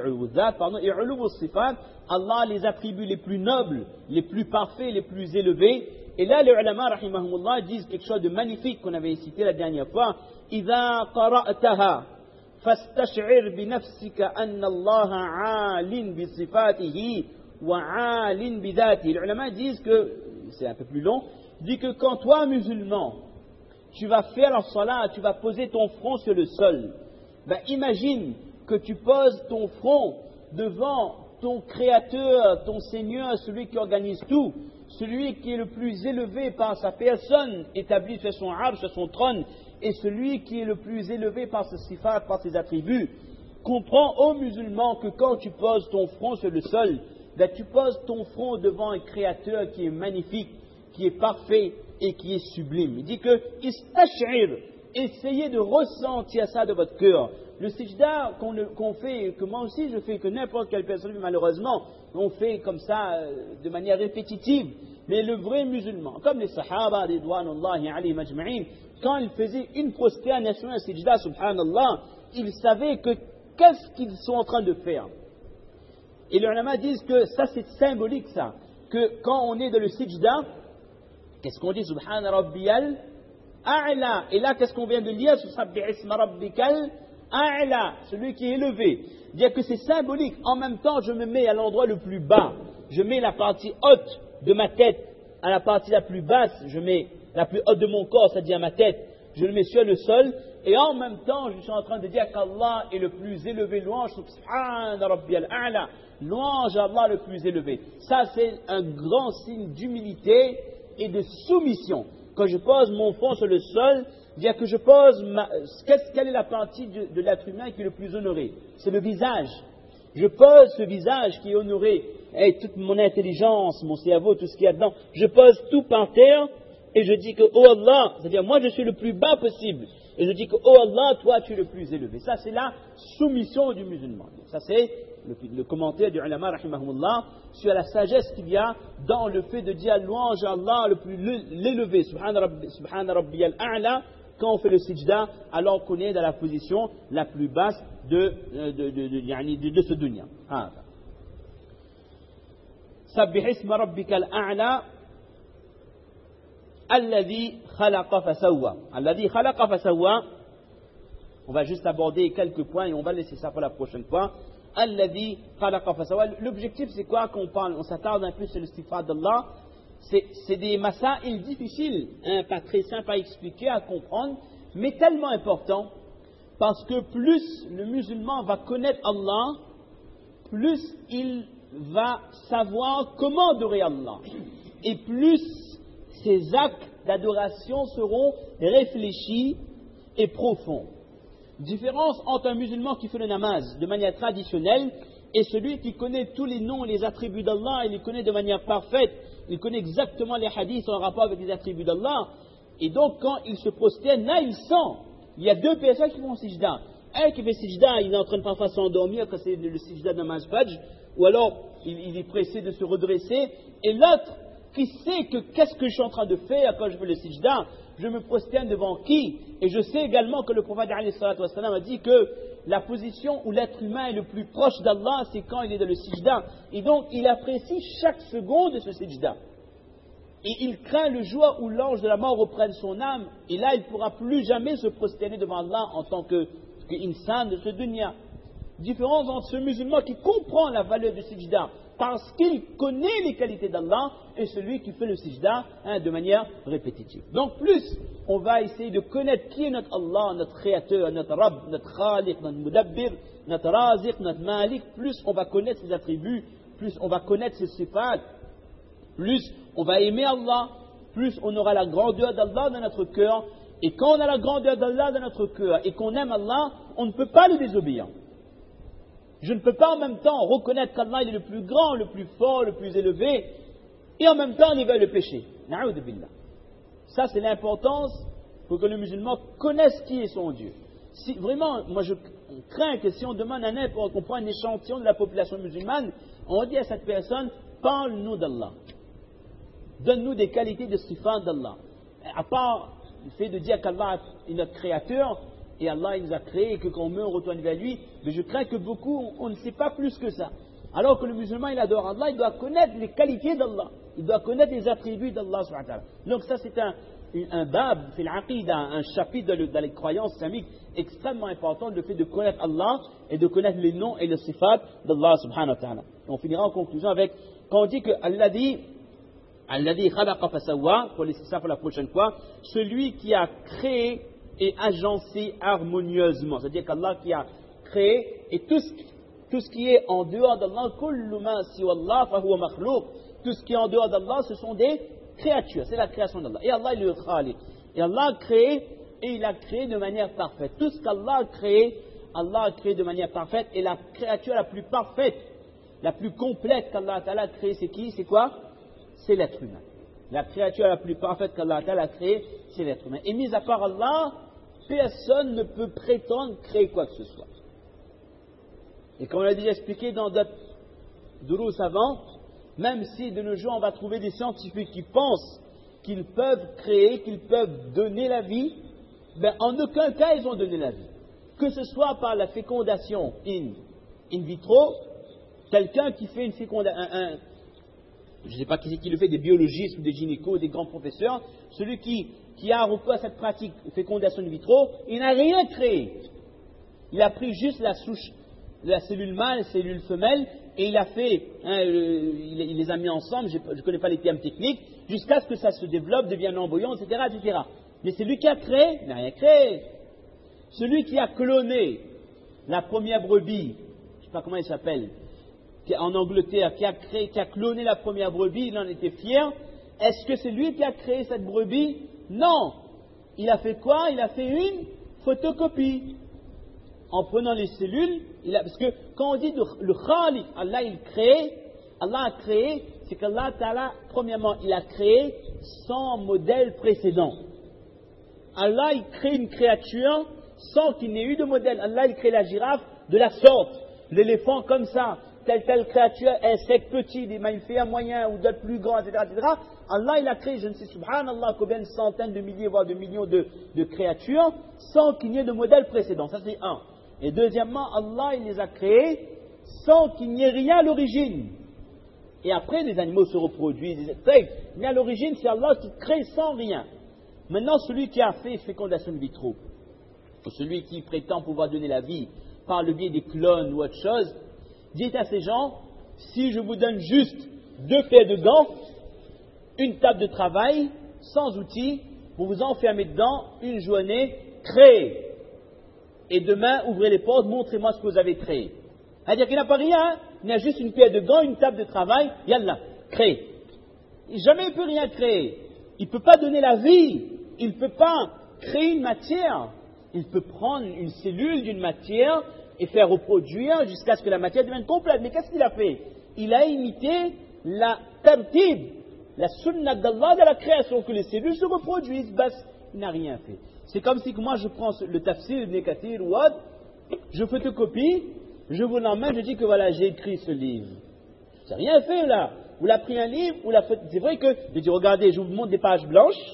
sifat, Allah les attributs les plus nobles, les plus parfaits, les plus élevés. Et là, les ulama, rahimahumullah, disent quelque chose de magnifique qu'on avait cité la dernière fois. إذا قرأتها فاستشعر بنفسك أن الله عال بصفاته وعال بذاته. Les ulama disent que, c'est un peu plus long, dit que quand toi, musulman, tu vas faire la salat, tu vas poser ton front sur le sol, ben imagine que tu poses ton front devant ton créateur, ton Seigneur, celui qui organise tout, celui qui est le plus élevé par sa personne, établi sur son arbre, sur son trône, et celui qui est le plus élevé par ses sifat, par ses attributs. Comprends, ô musulman, que quand tu poses ton front sur le sol, ben tu poses ton front devant un créateur qui est magnifique, qui est parfait et qui est sublime. Il dit que istash'ir, essayez de ressentir ça de votre cœur. Le sijda qu'on fait, que moi aussi je fais, que n'importe quelle personne malheureusement, on fait comme ça de manière répétitive. Mais le vrai musulman, comme les sahaba, ridwanullahi alayhim ajma'in, quand ils faisaient une prosternation, un sijda, subhanallah, ils savaient que qu'est-ce qu'ils sont en train de faire. Et les ulama disent que ça c'est symbolique ça, que quand on est dans le sijda, qu'est-ce qu'on dit? Subhana rabbiyal a'la. Et là, qu'est-ce qu'on vient de lire? Susabbih isma rabbikal a'la, celui qui est élevé. Dire que c'est symbolique. En même temps, je me mets à l'endroit le plus bas. Je mets la partie haute de ma tête à la partie la plus basse. Je mets la plus haute de mon corps, c'est-à-dire ma tête. Je le mets sur le sol. Et en même temps, je suis en train de dire qu'Allah est le plus élevé. Louange, subhana rabbiyal a'la. Louange à Allah le plus élevé. Ça, c'est un grand signe d'humilité et de soumission. Quand je pose mon front sur le sol, dire que je pose quelle est la partie de l'être humain qui est le plus honoré? C'est le visage. Je pose ce visage qui est honoré, et toute mon intelligence, mon cerveau, tout ce qu'il y a dedans, je pose tout par terre et je dis que oh Allah, c'est-à-dire moi je suis le plus bas possible, et je dis que oh Allah, toi tu es le plus élevé. Ça c'est la soumission du musulman. Ça c'est le commentaire du ulama rahimahumullah sur la sagesse qu'il y a dans le fait de dire louange à Allah le plus l'élevé, subhana rabbiyal a'la, quand on fait le sijda, alors qu'on est dans la position la plus basse de ce dunya. Sabbih isma rabbikal a'la alladhi khalaqa fasawwa. Alladhi khalaqa fasawwa. On va juste aborder quelques points et on va laisser ça pour la prochaine fois. Alladhi khalaqa fasawwa. L'objectif c'est quoi qu'on parle? On s'attarde un peu sur le sifat d'Allah. C'est des masaïl difficiles, hein, pas très simples à expliquer, à comprendre, mais tellement importants, parce que plus le musulman va connaître Allah, plus il va savoir comment adorer Allah. Et plus ses actes d'adoration seront réfléchis et profonds. Différence entre un musulman qui fait le namaz de manière traditionnelle et celui qui connaît tous les noms et les attributs d'Allah, il les connaît de manière parfaite, il connaît exactement les hadiths en rapport avec les attributs d'Allah. Et donc quand il se prosterne, là il sent, il y a deux personnes qui font sijda. Un qui fait sijda, il est en train de parfois s'endormir quand c'est le sijda de namaz fajr, ou alors il est pressé de se redresser, et l'autre qui sait que qu'est-ce que je suis en train de faire quand je fais le sijda, je me prosterne devant qui? Et je sais également que le prophète a dit que la position où l'être humain est le plus proche d'Allah, c'est quand il est dans le sijda. Et donc il apprécie chaque seconde de ce sijda. Et il craint le jour où l'ange de la mort reprenne son âme, et là il ne pourra plus jamais se prosterner devant Allah en tant que insan de ce dunya. Différence entre ce musulman qui comprend la valeur du sijda parce qu'il connaît les qualités d'Allah et celui qui fait le sijda de manière répétitive. Donc plus on va essayer de connaître qui est notre Allah, notre créateur, notre Rabb, notre Khaliq, notre Mudabbir, notre Raziq, notre Malik, plus on va connaître ses attributs, plus on va connaître ses sifat, plus on va aimer Allah, plus on aura la grandeur d'Allah dans notre cœur. Et quand on a la grandeur d'Allah dans notre cœur et qu'on aime Allah, on ne peut pas le désobéir. Je ne peux pas en même temps reconnaître qu'Allah est le plus grand, le plus fort, le plus élevé, et en même temps élever le péché. Na'oudhu billah. Ça c'est l'importance pour que le musulman connaisse qui est son Dieu. Si vraiment, moi je crains que si on demande à n'importe, qu'on prend un échantillon de la population musulmane, on dit à cette personne, parle-nous d'Allah. Donne-nous des qualités de sifat d'Allah. À part le fait de dire qu'Allah est notre créateur, et Allah il nous a créé, et que quand on meurt on retourne vers lui, mais je crains que beaucoup, on ne sait pas plus que ça. Alors que le musulman il adore Allah, il doit connaître les qualités d'Allah, il doit connaître les attributs d'Allah. Donc ça c'est un bab, fil aqida, un chapitre dans les croyances islamiques extrêmement important, le fait de connaître Allah et de connaître les noms et les sifat d'Allah subhanahu wa ta'ala. On finira en conclusion avec, quand on dit que Alladhi khalaqa fasawwa, pour laisser ça pour la prochaine fois, celui qui a créé et agencé harmonieusement, c'est-à-dire qu'Allah qui a créé, et tout ce qui est en dehors d'Allah, kullu ma siwallah fahuwa makhluq, tout ce qui est en dehors d'Allah, ce sont des créatures, c'est la création d'Allah. Et Allah est le khaliq. Et Allah a créé, et il a créé de manière parfaite. Tout ce qu'Allah a créé de manière parfaite, et la créature la plus parfaite, la plus complète qu'Allah a créée, c'est qui? C'est quoi? C'est l'être humain. La créature la plus parfaite qu'Allah a créée, c'est l'être humain. Et mis à part Allah, personne ne peut prétendre créer quoi que ce soit. Et comme on l'a déjà expliqué dans d'autres durous avant, même si de nos jours on va trouver des scientifiques qui pensent qu'ils peuvent créer, qu'ils peuvent donner la vie, ben en aucun cas ils ont donné la vie. Que ce soit par la fécondation in vitro, quelqu'un qui fait une fécondation, je ne sais pas qui le fait, des biologistes ou des gynécos, des grands professeurs, celui qui a recours à cette pratique de fécondation in vitro, il n'a rien créé. Il a pris juste la souche de la cellule mâle, la cellule femelle, et il a fait, il les a mis ensemble, je ne connais pas les termes techniques, jusqu'à ce que ça se développe, devienne embryon, etc., etc. Mais celui qui a créé, il n'a rien créé. Celui qui a cloné la première brebis, je ne sais pas comment il s'appelle, en Angleterre, qui a cloné la première brebis, il en était fier. Est-ce que c'est lui qui a créé cette brebis? Non. Il a fait quoi? Il a fait une photocopie. En prenant les cellules, parce que quand on dit le Khaliq, Allah a créé, c'est qu'Allah Ta'ala, premièrement, il a créé sans modèle précédent. Allah, il crée une créature sans qu'il n'ait eu de modèle. Allah, il crée la girafe de la sorte, l'éléphant comme ça, telle créature, insecte petit, des mammifères moyens ou d'autres plus grands, etc., etc. Allah, il a créé, je ne sais, subhanallah, combien de centaines de milliers, voire de millions de créatures, sans qu'il n'y ait de modèle précédent. Ça, c'est un. Et deuxièmement, Allah, il les a créés sans qu'il n'y ait rien à l'origine. Et après, les animaux se reproduisent. Mais à l'origine, c'est Allah qui crée sans rien. Maintenant, celui qui a fait fécondation in vitro, ou celui qui prétend pouvoir donner la vie par le biais des clones ou autre chose, dites à ces gens, si je vous donne juste 2 paires de gants, une table de travail, sans outils, vous vous enfermez dedans, une journée, créez. Et demain, ouvrez les portes, montrez-moi ce que vous avez créé. C'est-à-dire qu'il n'a pas rien, il y a juste une paire de gants, une table de travail, yallah, créez. Jamais il ne peut rien créer. Il ne peut pas donner la vie, il ne peut pas créer une matière. Il peut prendre une cellule d'une matière et faire reproduire jusqu'à ce que la matière devienne complète. Mais qu'est-ce qu'il a fait? Il a imité la tartib, la sunnah d'Allah de la création, que les cellules se reproduisent. Bas, il n'a rien fait. C'est comme si moi je prends le tafsir, Ibn Kathir, Wad, je photocopie, je vous l'emmène, je dis que voilà, j'ai écrit ce livre. C'est rien fait là. Vous l'avez pris un livre, c'est vrai que, je dis regardez, je vous montre des pages blanches,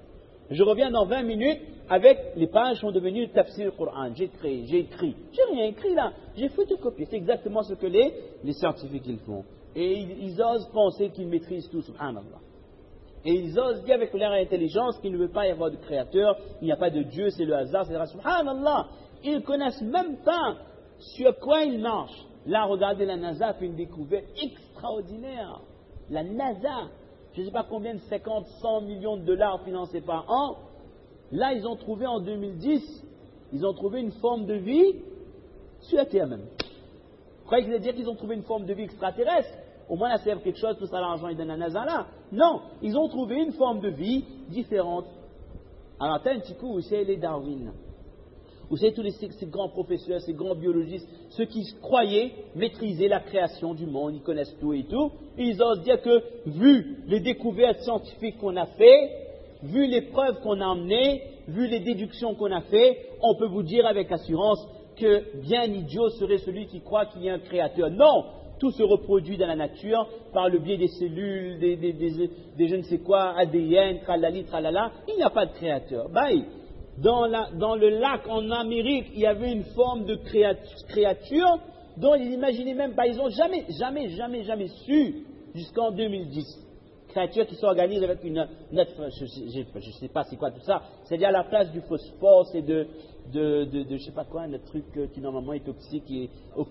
je reviens dans 20 minutes avec les pages sont devenues tafsir Coran. J'ai créé, j'ai écrit. J'ai rien écrit là. J'ai photocopié. C'est exactement ce que les scientifiques ils font. Et ils osent penser qu'ils maîtrisent tout, subhanallah. Et ils osent dire avec leur intelligence qu'il ne veut pas y avoir de créateur, il n'y a pas de Dieu, c'est le hasard, etc. Subhanallah. Ils ne connaissent même pas sur quoi ils marchent. Là, regardez, la NASA fait une découverte extraordinaire. La NASA, je ne sais pas combien de 50, 100 millions de dollars financés par an. Là, ils ont trouvé en 2010, ils ont trouvé une forme de vie sur la Terre même. Vous croyez qu'ils allaient dire qu'ils ont trouvé une forme de vie extraterrestre? Au moins, là, c'est quelque chose, tout ça, l'argent, ils donnent à la NASA là. Non, ils ont trouvé une forme de vie différente. Alors, t'as un petit coup, où c'est les Darwin. Vous savez, tous ces grands professeurs, ces grands biologistes, ceux qui croyaient maîtriser la création du monde, ils connaissent tout et tout, ils osent dire que, vu les découvertes scientifiques qu'on a fait, vu les preuves qu'on a emmenées, vu les déductions qu'on a fait, on peut vous dire avec assurance que bien idiot serait celui qui croit qu'il y a un créateur. Non, tout se reproduit dans la nature par le biais des cellules, des je ne sais quoi, ADN, tralali, tralala. Il n'y a pas de créateur. Bye. Dans le lac en Amérique, il y avait une forme de créature dont ils n'imaginaient même pas. Ils n'ont jamais su jusqu'en 2010. Créature qui s'organise avec je ne sais pas c'est quoi tout ça. C'est-à-dire à la place du phosphore, c'est de je sais pas quoi, un truc qui normalement est toxique et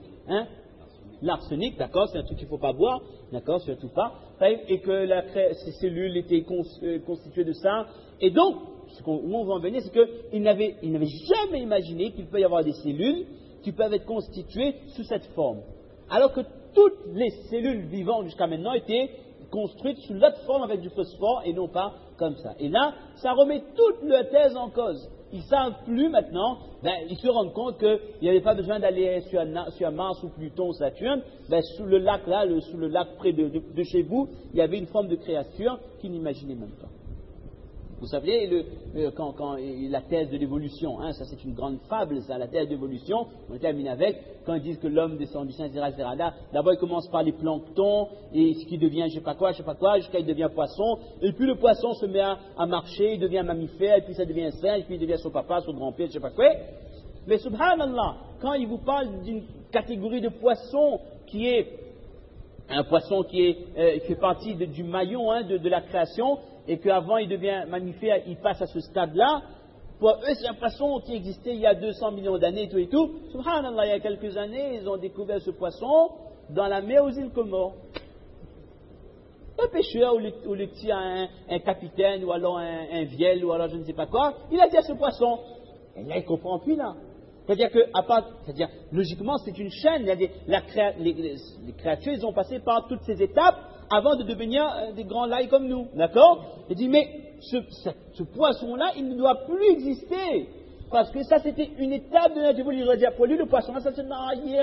l'arsenic, d'accord, c'est un truc qu'il ne faut pas boire, d'accord, surtout pas, et que ces cellules étaient constituées de ça. Et donc, où on va en venir, c'est qu'ils n'avaient jamais imaginé qu'il peut y avoir des cellules qui peuvent être constituées sous cette forme. Alors que toutes les cellules vivantes jusqu'à maintenant étaient construites sous l'autre forme avec du phosphore et non pas comme ça. Et là, ça remet toute leur thèse en cause. Ils ne savent plus maintenant, ils se rendent compte qu'il n'y avait pas besoin d'aller sur Mars ou Pluton ou Saturne. Sous le lac là, sous le lac près de chez vous, il y avait une forme de créature qu'ils n'imaginaient même pas. Vous savez, quand la thèse de l'évolution, ça c'est une grande fable, ça, la thèse d'évolution, on termine avec, quand ils disent que l'homme descend du sein, etc., d'abord il commence par les planctons, et ce qui devient je sais pas quoi, jusqu'à il devient poisson, et puis le poisson se met à marcher, il devient mammifère, et puis ça devient singe, puis il devient son papa, son grand-père, je sais pas quoi. Mais subhanallah, quand il vous parle d'une catégorie de poisson qui est un poisson qui fait partie du maillon de la création, et qu'avant il devient mammifère, il passe à ce stade-là, pour eux c'est un poisson qui existait il y a 200 millions d'années, tout et tout. Subhanallah, il y a quelques années, ils ont découvert ce poisson dans la mer aux îles Comores. Un pêcheur ou le petit un capitaine, ou alors un vielle, ou alors je ne sais pas quoi, il a dit à ce poisson. Et là, il ne comprend plus là. C'est-à-dire logiquement, c'est une chaîne. Les créatures, ils ont passé par toutes ces étapes avant de devenir des grands lails comme nous. D'accord? Il dit, mais ce poisson-là, il ne doit plus exister. Parce que ça, c'était une étape de notre évolution. Pour lui, le poisson-là, ça c'est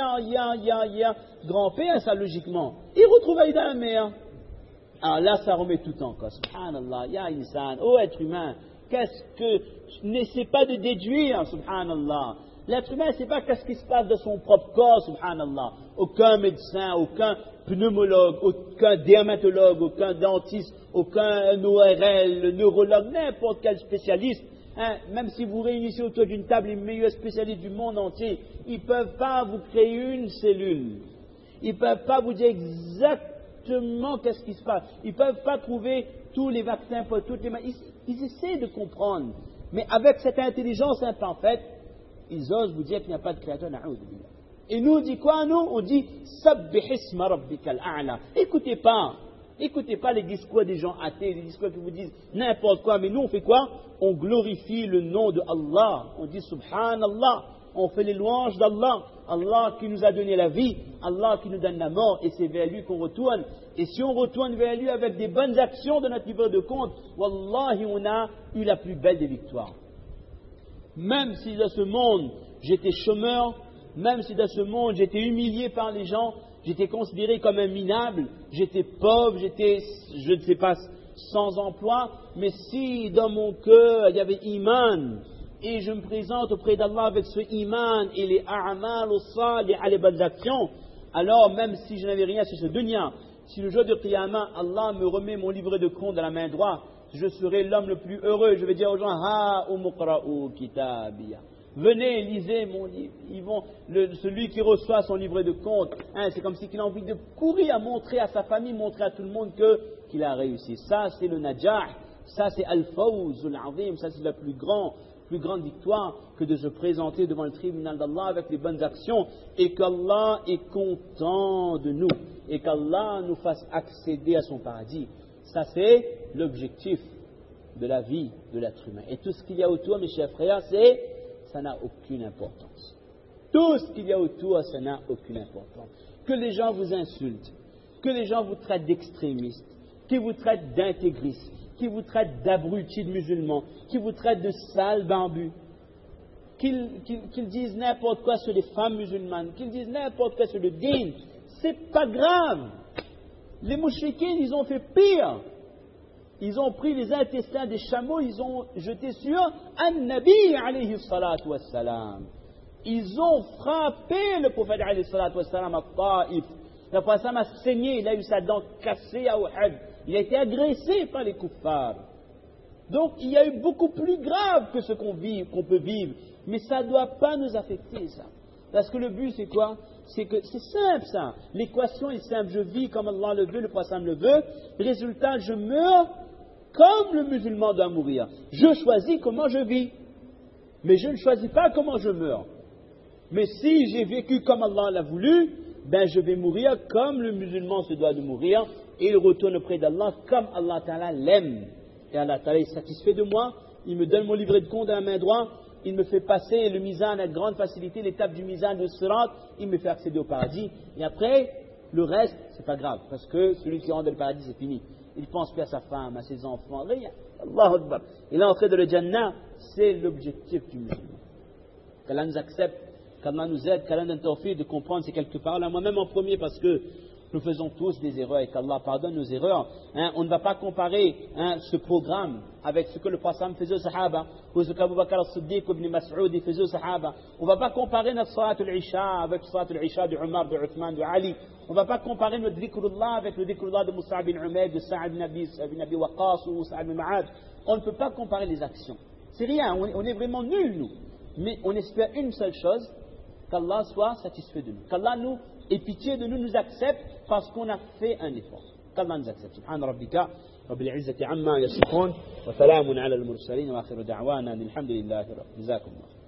grand-père, ça, logiquement. Il retrouve dans la mer. Alors là, ça remet tout en cause. Subhanallah, ya insan, ô être humain, n'essaie pas de déduire, subhanallah. L'être humain ne sait pas qu'est-ce qui se passe dans son propre corps, subhanallah. Aucun médecin, aucun pneumologue, aucun dermatologue, aucun dentiste, aucun ORL, neurologue, n'importe quel spécialiste, même si vous réunissez autour d'une table les meilleurs spécialistes du monde entier, ils ne peuvent pas vous créer une cellule. Ils ne peuvent pas vous dire exactement qu'est-ce qui se passe. Ils ne peuvent pas trouver tous les vaccins pour toutes les maladies. Ils essaient de comprendre. Mais avec cette intelligence imparfaite, ils osent vous dire qu'il n'y a pas de créateur. Et nous, on dit quoi, nous? On dit Sabbih isma rabbikal a'la. Écoutez pas les discours des gens athées, les discours qui vous disent n'importe quoi. Mais nous, on fait quoi? On glorifie le nom de Allah. On dit Subhanallah. On fait les louanges d'Allah. Allah qui nous a donné la vie, Allah qui nous donne la mort, et c'est vers lui qu'on retourne. Et si on retourne vers lui avec des bonnes actions de notre livre de compte, Wallahi, on a eu la plus belle des victoires. Même si dans ce monde, j'étais chômeur, même si dans ce monde, j'étais humilié par les gens, j'étais considéré comme un minable, j'étais pauvre, j'étais, je ne sais pas, sans emploi, mais si dans mon cœur, il y avait iman, et je me présente auprès d'Allah avec ce iman et les a'mal salih, les bonnes actions, alors même si je n'avais rien sur ce dunya, si le jour de Qiyamah, Allah me remet mon livret de compte dans la main droite, je serai l'homme le plus heureux. Je vais dire aux gens, ha umuqra'u kitabiya. Venez, lisez mon livre. Celui qui reçoit son livret de compte, c'est comme si il a envie de courir à montrer à sa famille, montrer à tout le monde qu'il a réussi. Ça, c'est le najah. Ça, c'est al-fawz al-azim. Ça, c'est la plus grande victoire que de se présenter devant le tribunal d'Allah avec les bonnes actions et qu'Allah est content de nous et qu'Allah nous fasse accéder à son paradis. Ça, c'est l'objectif de la vie de l'être humain. Et tout ce qu'il y a autour, mes chers frères, ça n'a aucune importance. Tout ce qu'il y a autour, ça n'a aucune importance. Que les gens vous insultent, que les gens vous traitent d'extrémistes, qu'ils vous traitent d'intégristes, qui vous traitent d'abrutis de musulmans, qui vous traitent de sales bambus, qu'ils disent n'importe quoi sur les femmes musulmanes, qu'ils disent n'importe quoi sur le din, c'est pas grave. Les mouchriquins, ils ont fait pire. Ils ont pris les intestins des chameaux, ils ont jeté sur An-Nabi alayhi salatu wassalam. Ils ont frappé le prophète alayhi salatu wassalam à Taïf. Le prophète a saigné, il a eu sa dent cassée à Uhud. Il a été agressé par les kuffars. Donc il y a eu beaucoup plus grave que ce qu'on peut vivre. Mais ça ne doit pas nous affecter, ça. Parce que le but, c'est quoi? C'est simple, ça. L'équation est simple. Je vis comme Allah le veut, le prophète le veut. Résultat, je meurs comme le musulman doit mourir. Je choisis comment je vis. Mais je ne choisis pas comment je meurs. Mais si j'ai vécu comme Allah l'a voulu, ben je vais mourir comme le musulman se doit de mourir. Et il retourne auprès d'Allah comme Allah Ta'ala l'aime. Et Allah Ta'ala est satisfait de moi. Il me donne mon livret de compte dans la main droite. Il me fait passer le mizan avec grande facilité, l'étape du mizan de Sirat. Il me fait accéder au paradis. Et après, le reste, c'est pas grave. Parce que celui qui rentre dans le paradis, c'est fini. Il pense plus à sa femme, à ses enfants. Rien. Allahu Akbar. Et l'entrée dans le Jannah, c'est l'objectif du musulman. Qu'Allah nous accepte, qu'Allah nous aide, qu'Allah nous tawfiq de comprendre ces quelques paroles. Moi-même en premier, parce que nous faisons tous des erreurs et qu'Allah pardonne nos erreurs. On ne va pas comparer ce programme avec ce que le prophète faisait aux Sahaba, ou ce qu'Abu Bakr al-Siddiq ibn Mas'ud faisait aux Sahaba. On ne va pas comparer notre Salat al-Isha avec Salat al-Isha de Umar, de Uthman, de Ali. On ne va pas comparer notre dhikrullah avec le dhikrullah de Moussa bin Umayr, de Sa'ad bin Abi Waqqas ou Sa'ad bin Ma'ad. On ne peut pas comparer les actions. C'est rien, on est vraiment nuls, nous. Mais on espère une seule chose, qu'Allah soit satisfait de nous. Qu'Allah nous ait pitié de nous, nous accepte parce qu'on a fait un effort. qu'Allah nous accepte. Subhana rabbika rabbil izzati amma yasifun wa salamun ala al-mursalin wa akhiru da'wana alhamdulillahi rabbil alamin.